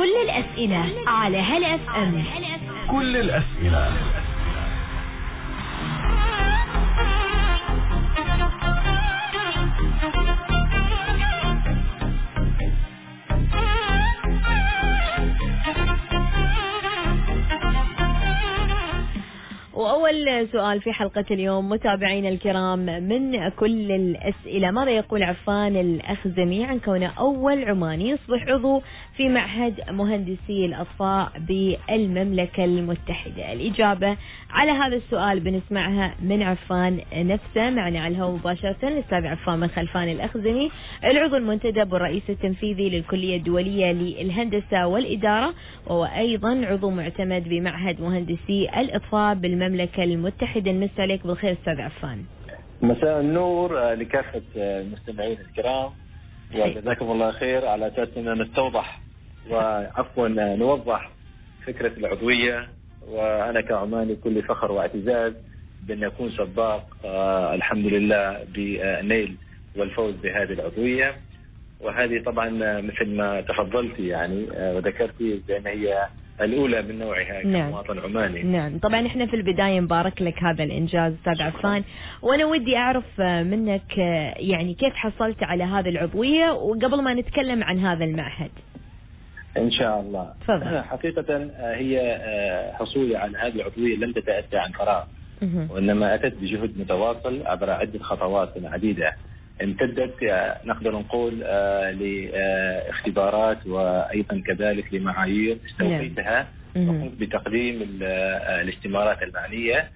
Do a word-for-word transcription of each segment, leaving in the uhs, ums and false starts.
كل الأسئلة على هلا اف ام. كل الأسئلة. وأول سؤال في حلقة اليوم متابعينا الكرام من كل الأسئلة، ماذا يقول عفان الأخزمي عن كونه أول عماني يصبح عضو في معهد مهندسي الأطفاء بالمملكة المتحدة؟ الإجابة على هذا السؤال بنسمعها من عفان نفسه. معنا على الهواء مباشرة الأستاذ عفان بن خلفان الأخزمي، العضو المنتدب والرئيس التنفيذي للكلية الدولية للهندسة والإدارة، وهو أيضا عضو معتمد بمعهد مهندسي الأطفاء بالمملكة المملكة المتحدة. نمسي عليك بالخير أستاذ عفان. مساء النور لكافة المستمعين الكرام، وجزاكم الله خير على أساس أن نستوضح وعفوا نوضح فكرة العضوية. وأنا كعماني كل فخر واعتزاز بأن أكون سباق آه الحمد لله بالنيل والفوز بهذه العضوية. وهذه طبعا مثل ما تفضلت يعني آه وذكرتي بأن هي الأولى من نوعها كمواطن عماني. نعم طبعا احنا في البداية مبارك لك هذا الإنجاز أستاذ عفان، وأنا ودي أعرف منك يعني كيف حصلت على هذه العضوية، وقبل ما نتكلم عن هذا المعهد. إن شاء الله. فضل. حقيقة هي حصولي على هذه العضوية لم تتأتى عن فراغ، وإنما أتت بجهد متواصل عبر عدة خطوات عديدة امتدت نقدر نقول لاختبارات وأيضا كذلك لمعايير استوفيتها وقمت بتقديم الاستمارات المعنية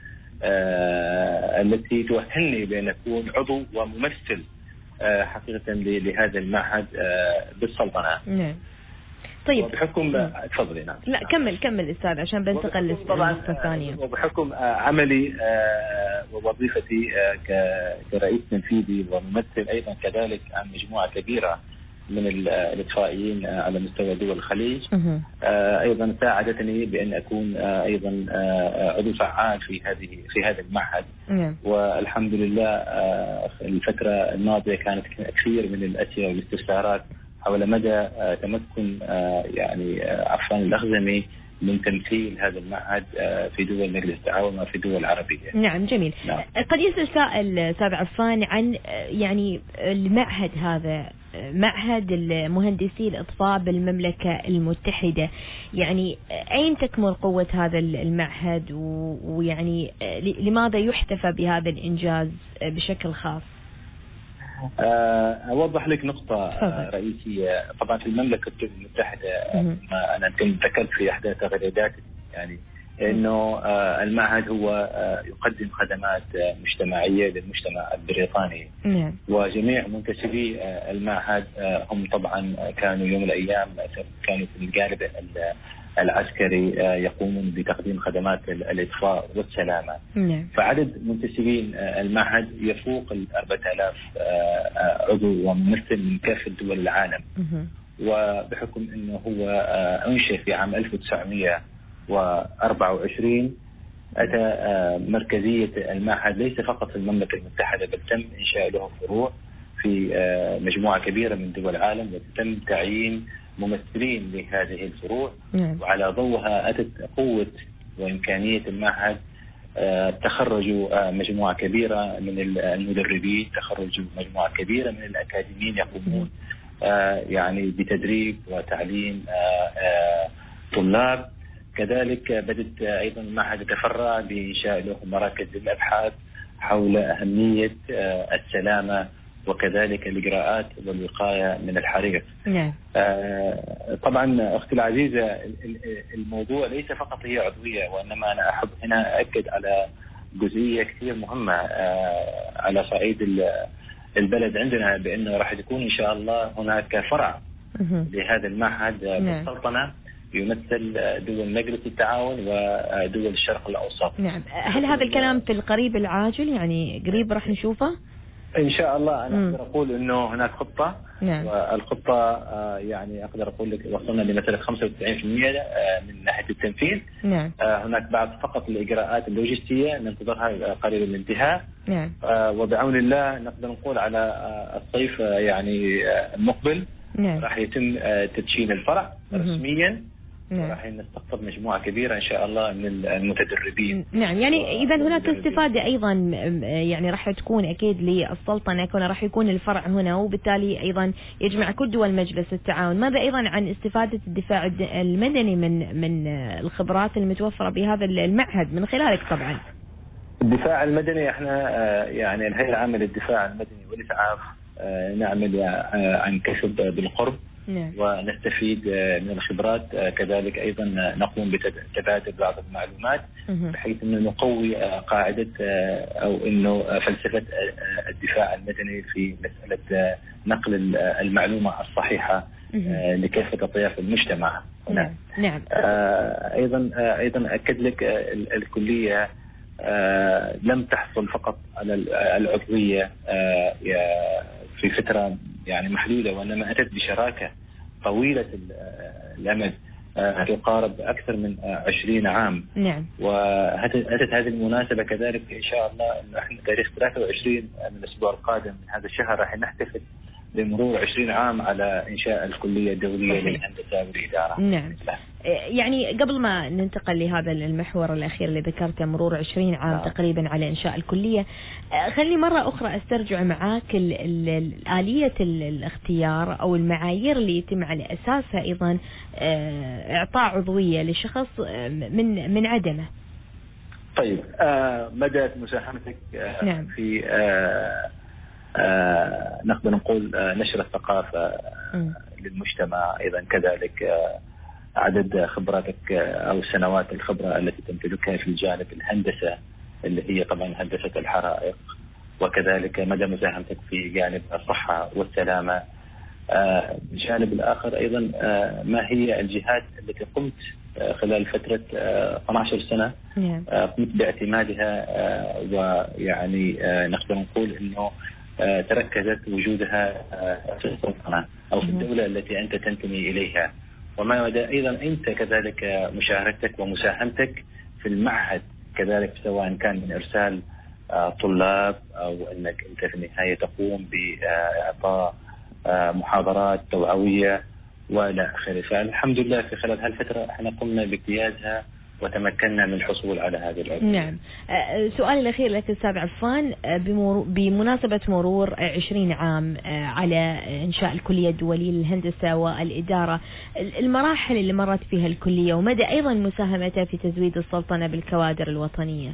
التي تؤهلني بأن أكون عضو وممثل حقيقة لهذا المعهد بالسلطنة. نعم. طيب وبحكم تفضلي. نعم لا كمل كمل أستاذ عشان بنتقل للنقطة الثانية. وبحكم عملي ووظيفتي كرئيس تنفيذي وممثل أيضا كذلك عن مجموعة كبيرة من الإطفائيين على مستوى دول الخليج، أيضا ساعدتني بأن أكون أيضا عضو فعال في هذه في هذا المعهد. والحمد لله الفترة الماضية كانت كثير من الأسئلة والاستفسارات حول مدى تمكن يعني عفان الأخزمي من تمثيل هذا المعهد في دول مجلس التعاون وفي دول العربية. نعم جميل. نعم. قد يسأل سائل أستاذ عفان عن يعني المعهد هذا، معهد المهندسي الأطفاء بالمملكة المتحدة، يعني أين تكمن قوة هذا المعهد، ويعني لماذا يحتفى بهذا الإنجاز بشكل خاص؟ أوضح لك نقطة رئيسية. طبعا في المملكة المتحدة أنا كنت ذكرت في إحدى تغريداتي يعني إنه المعهد هو يقدم خدمات مجتمعية للمجتمع البريطاني، وجميع منتسبي المعهد هم طبعا كانوا يوم الأيام كانوا في الجانب العسكري يقومون بتقديم خدمات الإطفاء والسلامة. نعم. فعدد منتسبين المعهد يفوق الأربعة آلاف عضو وممثل من كافة دول العالم. وبحكم أنه هو أنشئ في عام ألف وتسعمائة وأربعة وعشرين أتى مركزية المعهد ليس فقط في المملكة المتحدة، بل تم إنشاء له فروع في مجموعة كبيرة من دول العالم، وتم تعيين ممثلين لهذه الفروع. نعم. وعلى ضوءها أتت قوة وإمكانية المعهد. تخرجوا مجموعة كبيرة من المدربين، تخرجوا مجموعة كبيرة من الأكاديميين يقومون يعني بتدريب وتعليم طلاب. كذلك بدأت أيضا المعهد يتفرع بإنشاء له مراكز للأبحاث حول أهمية السلامة وكذلك الإجراءات والوقاية من الحريق. نعم. آه طبعا أختي العزيزة الموضوع ليس فقط هي عضوية، وإنما أنا أحب هنا أكد على جزئية كثير مهمة آه على صعيد البلد عندنا، بأنه راح تكون إن شاء الله هناك فرع لهذا المعهد بالسلطنة يمثل دول مجلس التعاون ودول الشرق الأوسط. نعم. هل هذا الكلام في القريب العاجل يعني قريب راح نشوفه؟ إن شاء الله. أنا أقدر أقول إنه هناك خطة. نعم. والخطة يعني أقدر أقول لك وصلنا لمثلا خمسة وتسعين بالمئة من ناحية التنفيذ. نعم. هناك بعض فقط الإجراءات اللوجستية ننتظرها قريب الانتهاء. نعم. وبعون الله نقدر نقول على الصيف يعني المقبل نعم. راح يتم تدشين الفرع رسميا. نعم. راح نستقطب مجموعة كبيرة إن شاء الله من المتدربين. نعم، يعني إذا هناك استفادة أيضا، يعني راح تكون أكيد للسلطنة، كون راح يكون الفرع هنا، وبالتالي أيضا يجمع كل دول مجلس التعاون. ماذا أيضا عن استفادة الدفاع المدني من من الخبرات المتوفرة بهذا المعهد من خلالك طبعا؟ الدفاع المدني احنا يعني الهيئة العامة للدفاع المدني والإسعاف نعمل عن كسب بالقرب. نعم. ونستفيد من الخبرات، كذلك أيضا نقوم بتبادل بعض المعلومات بحيث أنه نقوي قاعدة أو أنه فلسفة الدفاع المدني في مسألة نقل المعلومة الصحيحة لكافة أطياف المجتمع. نعم. نعم. أيضا أيضا أكد لك الكلية لم تحصل فقط على العضوية في فترة يعني محدودة، وإنما أتت بشراكة طويلة الأمد تقارب أكثر من عشرين عام. نعم. وأتت هذه المناسبة كذلك إن شاء الله إنه إحنا تاريخ ثلاثة وعشرين من الأسبوع القادم من هذا الشهر راح نحتفل بمرور عشرين عام على إنشاء الكلية الدولية للهندسة والإدارة. نعم. يعني قبل ما ننتقل لهذا المحور الأخير اللي ذكرته، مرور عشرين عام نعم. تقريبا على إنشاء الكلية، خلني مرة أخرى أسترجع معاك آلية الاختيار أو المعايير اللي يتم على أساسها أيضا إعطاء عضوية لشخص من من عدمه. طيب، آه مدى مساهمتك آه نعم. في آه آه نقدر نقول آه نشر الثقافة آه للمجتمع، أيضا كذلك آه عدد خبراتك آه أو سنوات الخبرة التي تمتلكها في الجانب الهندسة اللي هي طبعا هندسة الحرائق، وكذلك مدى مساهمتك في جانب الصحة والسلامة. آه الجانب الآخر أيضا آه ما هي الجهات التي قمت آه خلال فترة آه اثنتي عشرة سنة آه قمت باعتمادها آه ويعني آه نقدر نقول أنه آه تركزت وجودها آه في السلطنة أو في الدولة التي أنت تنتمي إليها، وما مدى أيضا أنت كذلك مشاركتك ومساهمتك في المعهد كذلك، سواء كان من إرسال آه طلاب أو أنك أنت في النهاية تقوم بإعطاء آه محاضرات توعوية وإلى آخره. فالحمد لله في خلال هالفترة احنا قمنا باجتيازها وتمكنا من الحصول على هذه العضوية. نعم. سؤالي الأخير لك أستاذ عفان، بمناسبة مرور عشرين عام على إنشاء الكلية الدولية للهندسة والإدارة، المراحل اللي مرت فيها الكلية ومدى أيضا مساهمتها في تزويد السلطنة بالكوادر الوطنية.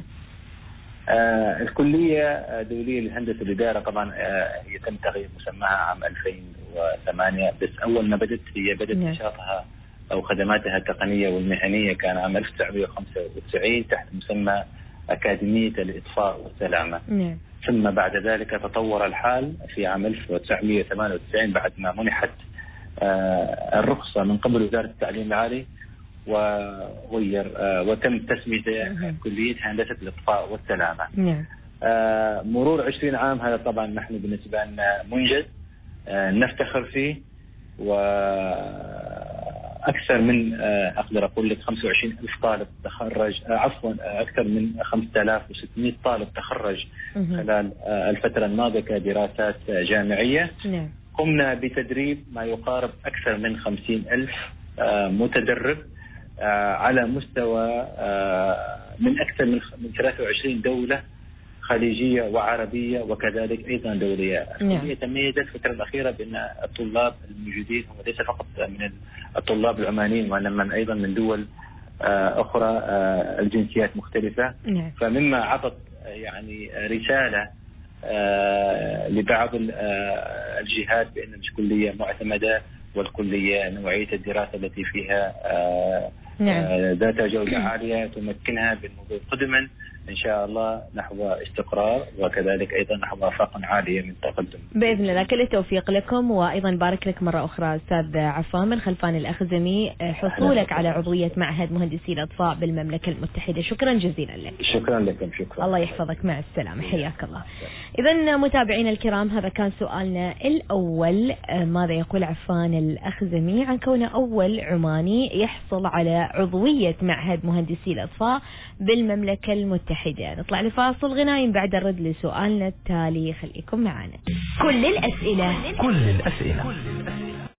آه الكلية الدولية للهندسة والإدارة طبعا آه يتم تغيير مسماها عام ألفين وثمانية، بس أول ما بدت هي بدت نعم. نشاطها أو خدماتها التقنية والمهنية كان عام ألف وتسعمائة وخمسة وتسعين تحت مسمى أكاديمية الإطفاء والسلامة. نعم. ثم بعد ذلك تطور الحال في عام ألف وتسعمائة وثمانية وتسعين بعد ما منحت آه الرخصة من قبل وزارة التعليم العالي، وغير آه وتم تسمية كلية هندسة الإطفاء والسلامة. نعم. آه مرور عشرين عام هذا طبعا نحن بالنسبة لنا منجز آه نفتخر فيه، وأكثر من آه أقدر أقول لك خمسة وعشرين ألف طالب تخرج آه عفوا آه أكثر من خمسة آلاف وستمائة طالب تخرج خلال آه الفترة الماضية كدراسات آه جامعية. نعم. قمنا بتدريب ما يقارب أكثر من خمسين ألف آه متدرب آه على مستوى آه من أكثر من ثلاثة وعشرين دولة خليجية وعربية وكذلك أيضا دولية. نعم. تميزت الفترة الأخيرة بأن الطلاب الموجودين هم ليس فقط من الطلاب العمانيين وإنما أيضا من دول آه أخرى آه الجنسيات مختلفة. نعم. فمما عطت يعني رسالة آه لبعض الجهات بأن الكلية معتمدة والكلية نوعية الدراسة التي فيها آه نعم. آه ذات جودة عالية تمكنها بالمضي قدما إن شاء الله نحو استقرار وكذلك أيضا نحو آفاق عالية من التقدم بإذن الله. كل التوفيق لكم، وأيضا بارك لك مرة أخرى أستاذ عفان من خلفان الأخزمي حصولك على عضوية معهد مهندسي الأطفاء بالمملكة المتحدة. شكرا جزيلا لك. شكرا لكم. شكرا. الله يحفظك. مع السلامة. حياك الله. إذا متابعينا الكرام، هذا كان سؤالنا الأول. ماذا يقول عفان الأخزمي عن كونه أول عماني يحصل على عضوية معهد مهندسي الأطفاء بالمملكة المتحدة؟ نطلع لفاصل غنائي بعد الرد لسؤالنا التالي. خليكم معنا. كل الأسئلة كل الأسئلة